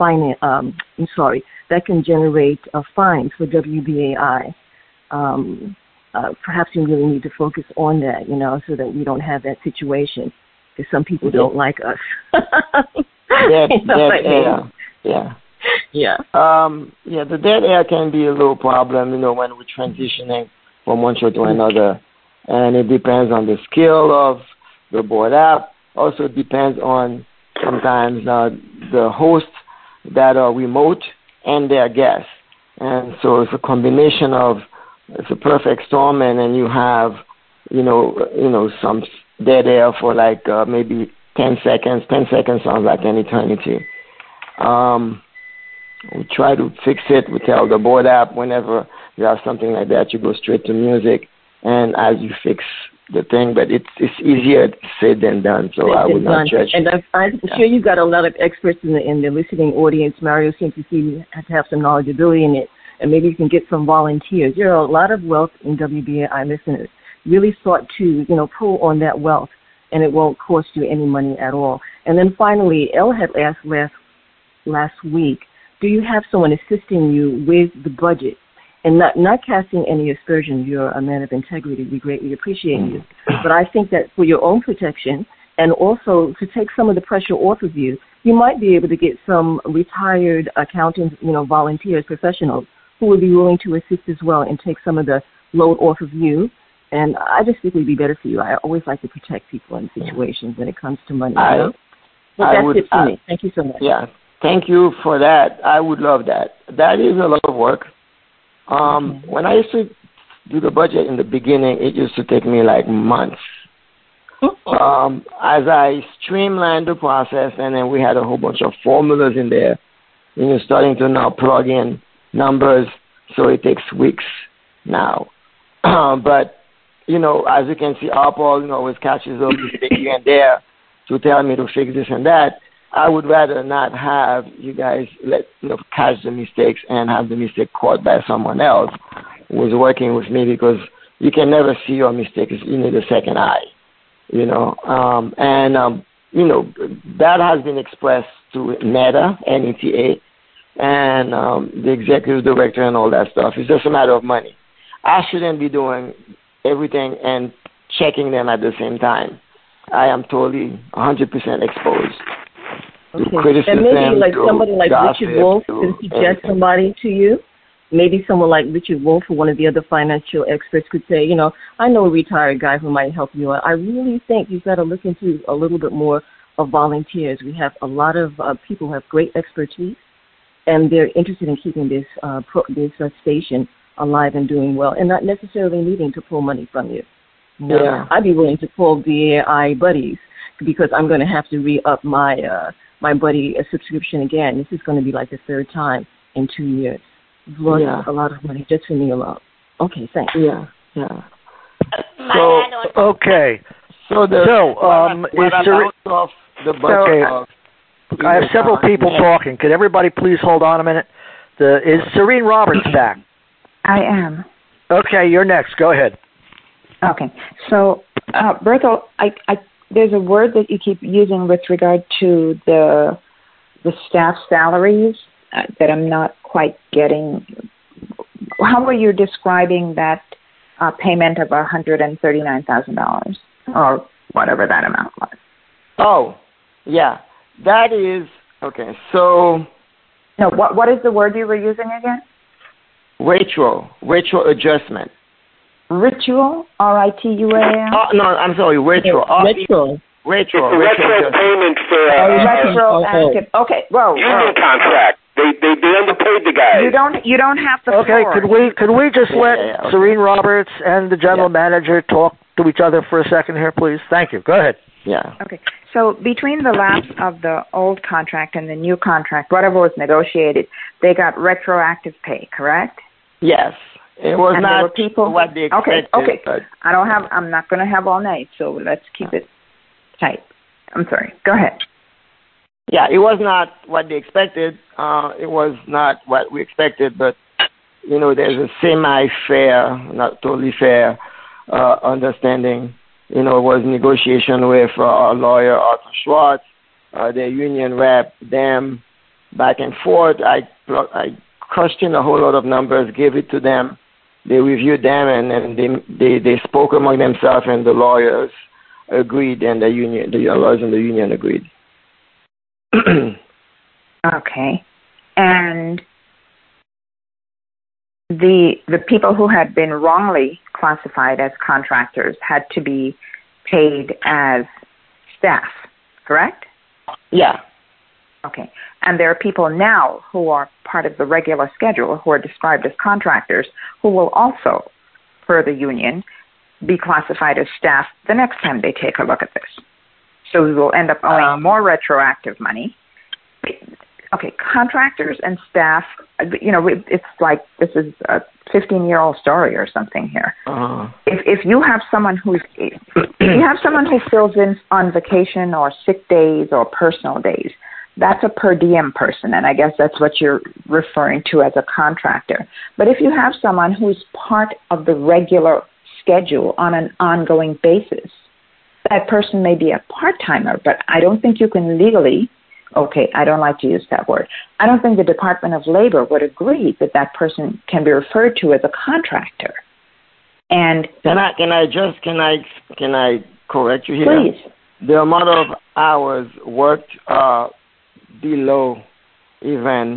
fines for WBAI. Perhaps you really need to focus on that, so that we don't have that situation, because some people don't like us. Dead air. Yeah. The dead air can be a little problem, when we're transitioning from one show to another, and it depends on the skill of the board app. Also depends on sometimes the hosts that are remote and their guests, and so it's a combination of. It's a perfect storm, and then you have, some dead air for maybe 10 seconds. 10 seconds sounds like an eternity. We try to fix it. We tell the board app whenever you have something like that, you go straight to music, and as you fix the thing, but it's easier said than done. So I would not judge. And I'm sure you've got a lot of experts in the listening audience. Mario seems to see you have some knowledgeability in it. And maybe you can get some volunteers. There are a lot of wealth in WBAI listeners. Really sought to, pull on that wealth, and it won't cost you any money at all. And then finally, Elle had asked last week, do you have someone assisting you with the budget? And not casting any aspersions. You're a man of integrity. We greatly appreciate you. But I think that for your own protection, and also to take some of the pressure off of you, you might be able to get some retired accountants, volunteers, professionals, who would be willing to assist as well and take some of the load off of you. And I just think it would be better for you. I always like to protect people in situations when it comes to money. But that's it for me. Thank you so much. Yeah, thank you for that. I would love that. That is a lot of work. When I used to do the budget in the beginning, it used to take me months. As I streamlined the process, and then we had a whole bunch of formulas in there, and you're starting to now plug in numbers, so it takes weeks now. But, as you can see, Apple, always catches a mistake here and there to tell me to fix this and that. I would rather not have you guys catch the mistakes and have the mistake caught by someone else who is working with me, because you can never see your mistakes. You need a second eye, that has been expressed to NETA, N-E-T-A, and the executive director and all that stuff. It's just a matter of money. I shouldn't be doing everything and checking them at the same time. I am totally 100% exposed to criticism. And maybe somebody like Richard Wolf can suggest somebody to you. Maybe someone like Richard Wolf or one of the other financial experts could say, I know a retired guy who might help you. I really think you've got to look into a little bit more of volunteers. We have a lot of people who have great expertise, and they're interested in keeping this station alive and doing well, and not necessarily needing to pull money from you. Yeah. I'd be willing to pull BAI buddies, because I'm going to have to re-up my buddy subscription again. This is going to be the third time in 2 years. I've lost a lot of money just for me alone. Okay, thanks. Yeah. Okay. So the off the budget. I have several people talking. Could everybody please hold on a minute? Is Serene Roberts back? I am. Okay, you're next. Go ahead. Okay. So, Berthel, there's a word that you keep using with regard to the staff salaries that I'm not quite getting. How are you describing that payment of $139,000 or whatever that amount was? Oh, yeah. That is, okay, so... No, what is the word you were using again? Retro adjustment. Ritual? R-I-T-U-A-L? No, I'm sorry, retro. Retro. Retro payment for... retroactive. Okay, whoa. Union contract. They underpaid the guys. You don't have to. Okay, could we just let Serene Roberts and the general manager talk to each other for a second here, please? Thank you. Go ahead. Yeah. Okay. So between the lapse of the old contract and the new contract, whatever was negotiated, they got retroactive pay, correct? Yes. It was not what they expected. Okay. I'm not going to have all night, so let's keep it tight. I'm sorry. Go ahead. Yeah, it was not what they expected. It was not what we expected, but, there's a semi-fair, not totally fair understanding. It was negotiation with our lawyer, Arthur Schwartz, the union rep, them, back and forth. I crushed in a whole lot of numbers, gave it to them. They reviewed them, and they spoke among themselves, and the lawyers agreed, and the lawyers in the union agreed. Okay. And the people who had been wrongly classified as contractors had to be paid as staff, correct? Yeah. Okay. And there are people now who are part of the regular schedule who are described as contractors who will also, per the union, be classified as staff the next time they take a look at this. So we will end up owing more retroactive money. Okay, contractors and staff, it's like this is a 15-year-old story or something here. If you have someone who fills in on vacation or sick days or personal days, that's a per diem person, and I guess that's what you're referring to as a contractor. But if you have someone who's part of the regular schedule on an ongoing basis, that person may be a part-timer, but I don't think you can legally, I don't like to use that word, I don't think the Department of Labor would agree that that person can be referred to as a contractor. And can I correct you here? Please. The amount of hours worked below even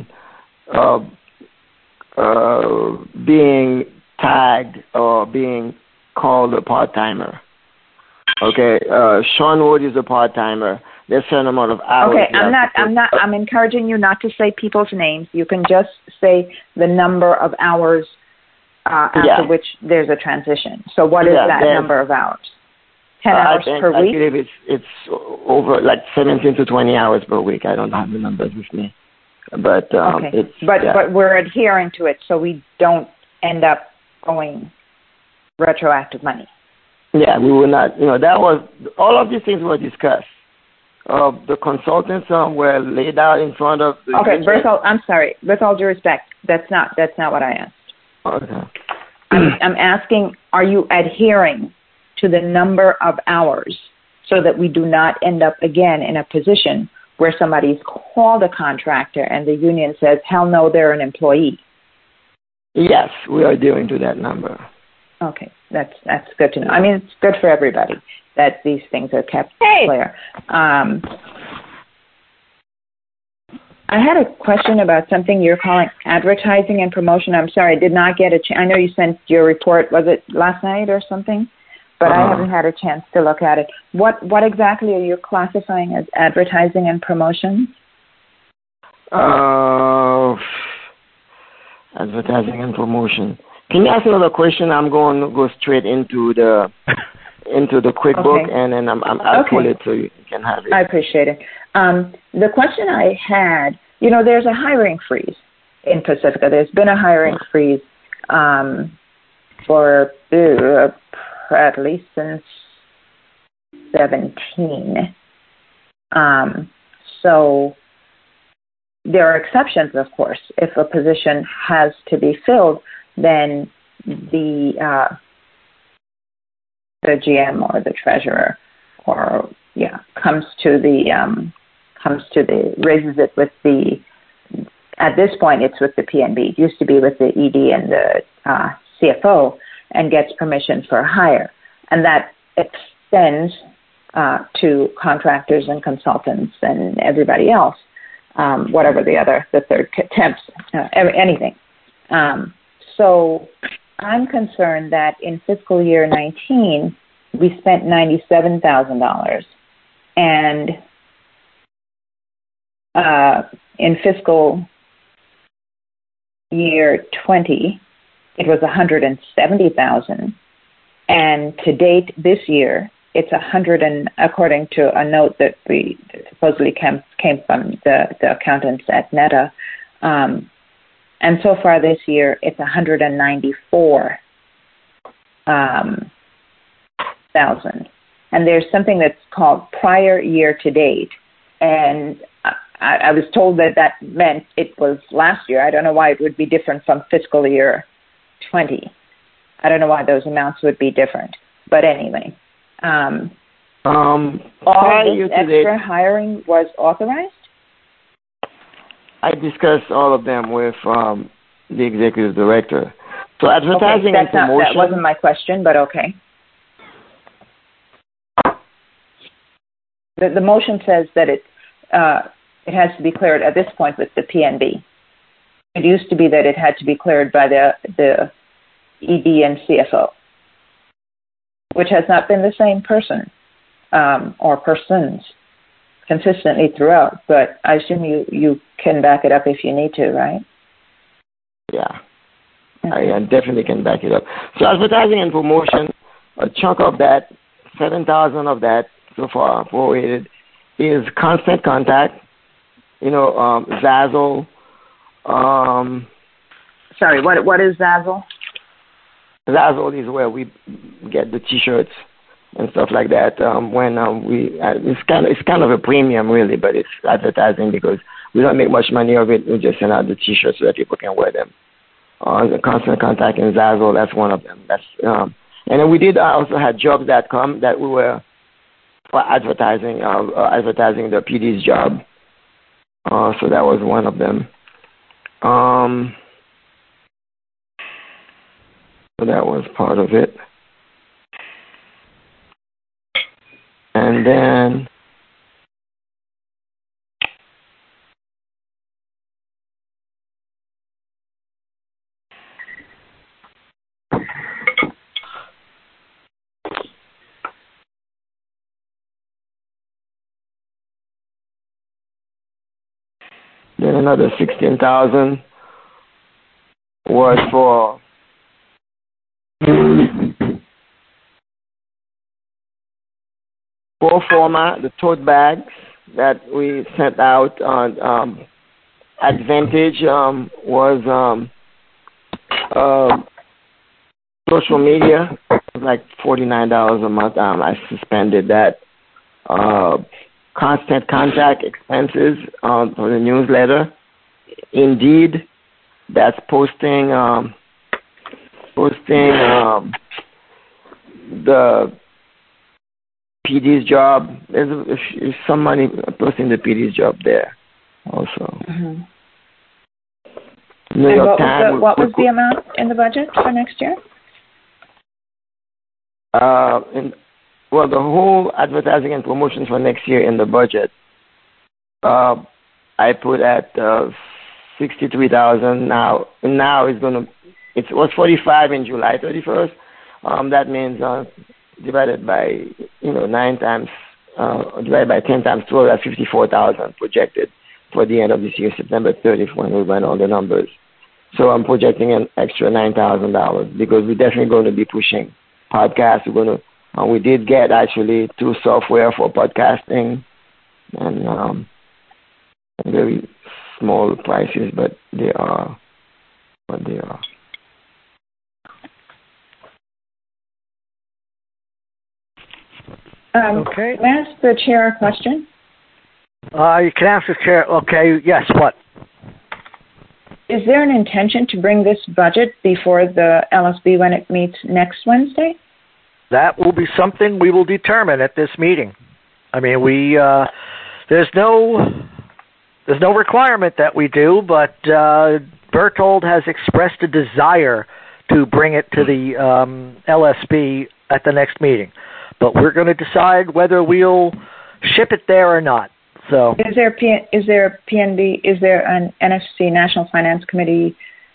being tagged or being called a part-timer. Okay, Sean Wood is a part-timer. There's a certain amount of hours. Okay, I'm encouraging you not to say people's names. You can just say the number of hours after which there's a transition. So what is that number of hours? 10 hours per week? I believe it's over like 17 to 20 hours per week. I don't have the numbers with me. But but we're adhering to it so we don't end up owing retroactive money. Yeah, we will not. That was all of these things were discussed. The consultants were laid out in front of. Berthel, I'm sorry. With all due respect, that's not what I asked. Okay. I'm asking: are you adhering to the number of hours so that we do not end up again in a position where somebody's called a contractor and the union says, "Hell no, they're an employee"? Yes, we are adhering to that number. Okay, that's good to know. I mean, it's good for everybody that these things are kept clear. I had a question about something you're calling advertising and promotion. I'm sorry, I did not get a chance. I know you sent your report, was it last night or something? But I haven't had a chance to look at it. What exactly are you classifying as advertising and promotion? Advertising and promotion. Can you ask another question? I'm going to go straight into the QuickBook, and then I'll pull it so you can have it. I appreciate it. The question I had, there's a hiring freeze in Pacifica. There's been a hiring freeze for at least since 17. So there are exceptions, of course. If a position has to be filled, then the GM or the treasurer raises it with the. At this point, it's with the PNB. It used to be with the ED and the CFO, and gets permission for hire, and that extends to contractors and consultants and everybody else, whatever the third temps, anything. So I'm concerned that in fiscal year 19, we spent $97,000, and in fiscal year 20, it was $170,000, and to date this year, it's according to a note that we supposedly came from the accountants at NETA, and so far this year, it's $194,000. And there's something that's called prior year to date, and I was told that meant it was last year. I don't know why it would be different from fiscal year 20. I don't know why those amounts would be different. But anyway, all this extra hiring was authorized? I discussed all of them with the executive director. So advertising and promotion. That wasn't my question, but okay. The motion says that it has to be cleared at this point with the PNB. It used to be that it had to be cleared by the ED and CFO, which has not been the same person or persons consistently throughout. But I assume you can back it up if you need to, right? Yeah, okay. I definitely can back it up. So advertising and promotion, a chunk of that, 7,000 of that so far prorated, is constant contact. Zazzle. Sorry, what is Zazzle? Zazzle is where we get the T-shirts and stuff like that. It's kind of a premium really, but it's advertising because we don't make much money of it. We just send out the T-shirts so that people can wear them. The constant contact in Zazzle, that's one of them. And then we did also have jobs.com that we were advertising the PD's job. So that was one of them. So that was part of it. And then another 16,000 was for pro forma, the tote bags that we sent out on Advantage was social media, like $49 a month. I suspended that. Constant contact expenses for the newsletter. Indeed, that's posting the PD's job. There's some money posting the PD's job there also. Mm-hmm. New York Times. What was the amount in the budget for next year? The whole advertising and promotion for next year in the budget, I put at 63,000 now. Now it was 45 in July 31st. That means divided by 9 times, divided by 10 times 12, that's 54,000 projected for the end of this year, September 30th, when we run all the numbers. So I'm projecting an extra $9,000 because we're definitely going to be pushing podcasts. We did get actually 2 software for podcasting, and very small prices, but they are what they are. Okay. May I ask the chair a question? You can ask the chair. Okay, yes, what? Is there an intention to bring this budget before the LSB when it meets next Wednesday? That will be something we will determine at this meeting. I mean, there's no requirement that we do, but Berthold has expressed a desire to bring it to the LSB at the next meeting. But we're going to decide whether we'll ship it there or not. So, is there PNB? Is there an NFC National Finance Committee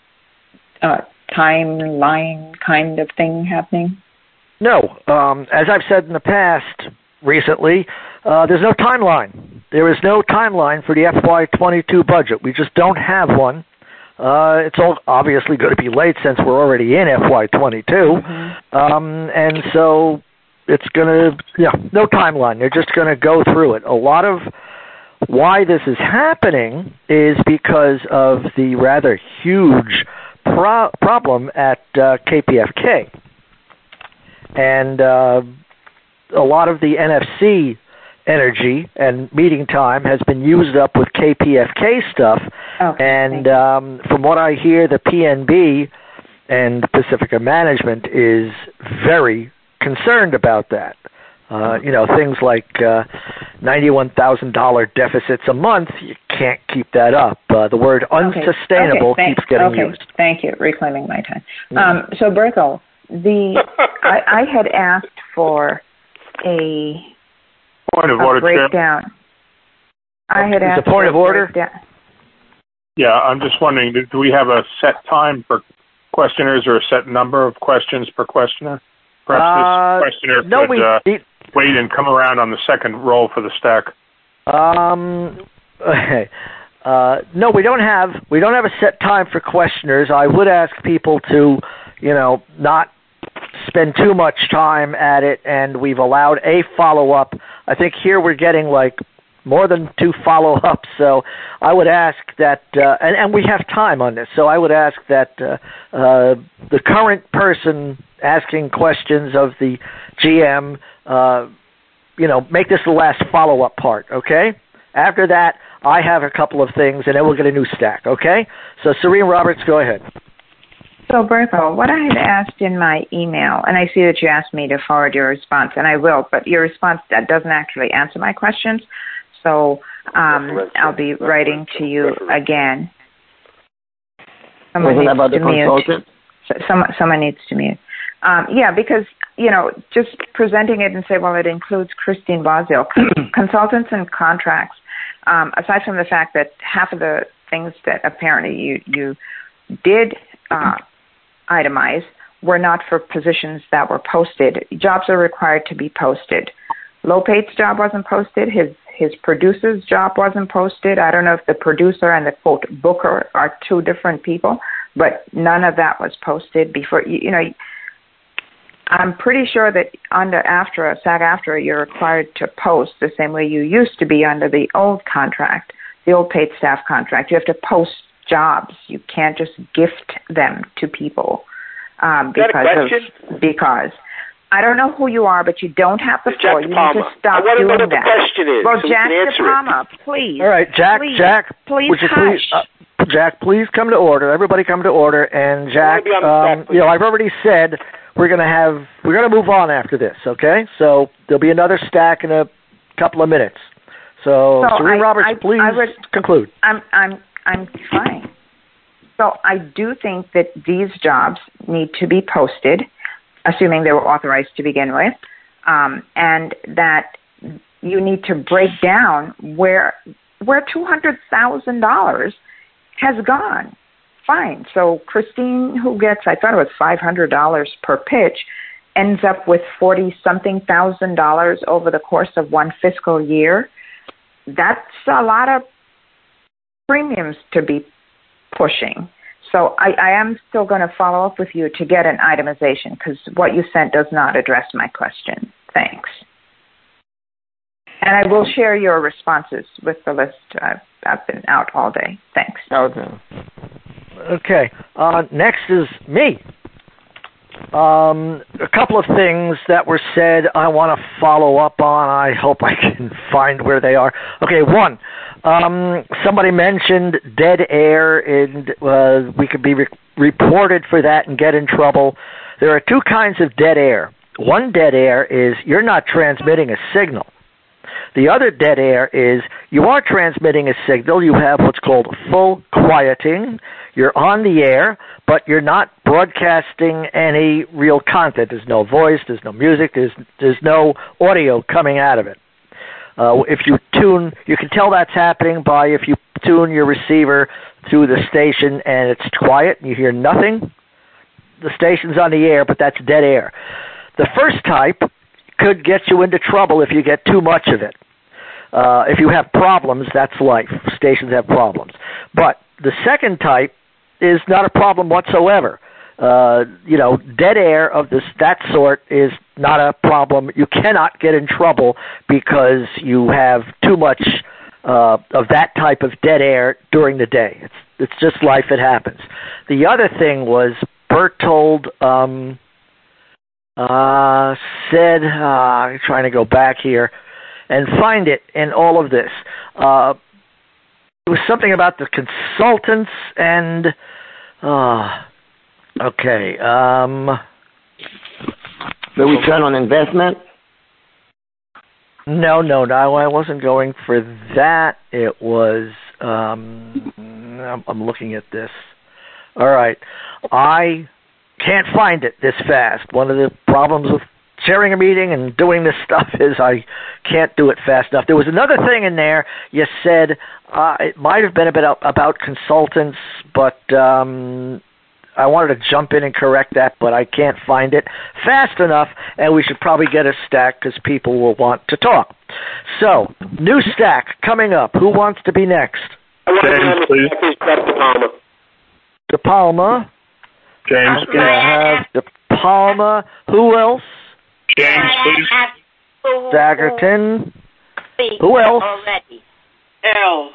timeline kind of thing happening? No. As I've said in the past, recently, there's no timeline. There is no timeline for the FY22 budget. We just don't have one. It's all obviously going to be late since we're already in FY22, and so it's going to, no timeline. They're just going to go through it. A lot of why this is happening is because of the rather huge problem at KPFK. And a lot of the NFC energy and meeting time has been used up with KPFK stuff. Okay, and from what I hear, the PNB and Pacifica Management is very concerned about that. Things like $91,000 deficits a month, you can't keep that up. The word unsustainable keeps getting used. Thank you. Reclaiming my time. So, Berthold, I had asked for a point of order, breakdown. I had asked a point of order? Yeah, I'm just wondering, do we have a set time for questioners or a set number of questions per questioner? Perhaps this questioner could wait and come around on the second roll for the stack. No, we don't have a set time for questioners. I would ask people to, not spend too much time at it, and we've allowed a follow-up. I think here we're getting more than 2 follow-ups, so I would ask that, and we have time on this, so I would ask that the current person asking questions of the GM, make this the last follow-up part, okay? After that, I have a couple of things, and then we'll get a new stack, okay? So, Serene Roberts, go ahead. So, Berthold, what I had asked in my email, and I see that you asked me to forward your response, and I will, but your response that doesn't actually answer my questions, so I'll be writing to you again. Someone needs about the consultant? Someone needs to mute. Because, just presenting it and say, well, it includes Christine Bosio. Consultants and contracts, aside from the fact that half of the things that apparently you did itemize were not for positions that were posted. Jobs are required to be posted. Lopate's job wasn't posted. His producer's job wasn't posted. I don't know if the producer and the, quote, booker are 2 different people, but none of that was posted before. I'm pretty sure that under AFTRA, SAG-AFTRA, you're required to post the same way you used to be under the old contract, the old paid staff contract. You have to post jobs. You can't just gift them to people. Because I don't know who you are, but you don't have the floor. You need to stop doing that. The question is, well, so Jack we can answer DePalma, please. All right, Jack, please would you please, Jack, please come to order. Everybody come to order. And Jack, I've already said we're going to move on after this, okay? So there'll be another stack in a couple of minutes. So Serene Roberts, please conclude. I'm fine. So I do think that these jobs need to be posted, assuming they were authorized to begin with, and that you need to break down where $200,000 has gone. Fine. So Christine, who gets, I thought it was $500 per pitch, ends up with $40-something thousand over the course of one fiscal year. That's a lot of premiums to be pushing. So I am still going to follow up with you to get an itemization because what you sent does not address my question. Thanks. And I will share your responses with the list. I've been out all day. Thanks. Okay. Next is me. A couple of things that were said I want to follow up on. I hope I can find where they are. Okay, one, somebody mentioned dead air, and we could be reported for that and get in trouble. There are two kinds of dead air. One dead air is you're not transmitting a signal. The other dead air is you are transmitting a signal. You have what's called full quieting. You're on the air, but you're not broadcasting any real content. There's no voice, there's no music, there's no audio coming out of it. If you tune, you can tell that's happening by if you tune your receiver through the station and it's quiet and you hear nothing. The station's on the air, but that's dead air. The first type could get you into trouble if you get too much of it. If you have problems, that's life. Stations have problems. But the second type is not a problem whatsoever. Dead air of that sort is not a problem. You cannot get in trouble because you have too much of that type of dead air during the day. It's just life. It happens. The other thing was Bertold said, I'm trying to go back here and find it in all of this. It was something about the consultants and, okay. The return on investment? No, I wasn't going for that. It was, I'm looking at this. All right. I can't find it this fast. One of the problems with chairing a meeting and doing this stuff is I can't do it fast enough. There was another thing in there. You said it might have been a bit about consultants, but I wanted to jump in and correct that, but I can't find it fast enough, and we should probably get a stack because people will want to talk. So, new stack coming up. Who wants to be next? James, please. De Palma. James, please. I have De Palma. Who else? James, please. Daggerton. Who else? Already. L.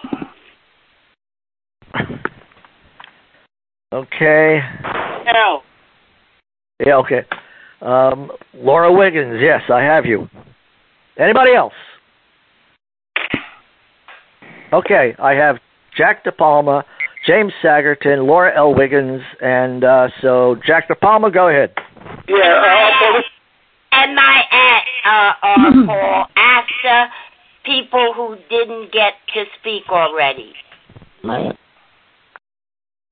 Okay. L. Yeah, okay. Laura Wiggins, yes, I have you. Anybody else? Okay, I have Jack De Palma, James Sagerton, Laura L. Wiggins, and so Jack De Palma, go ahead. Yeah. And my call after people who didn't get to speak already.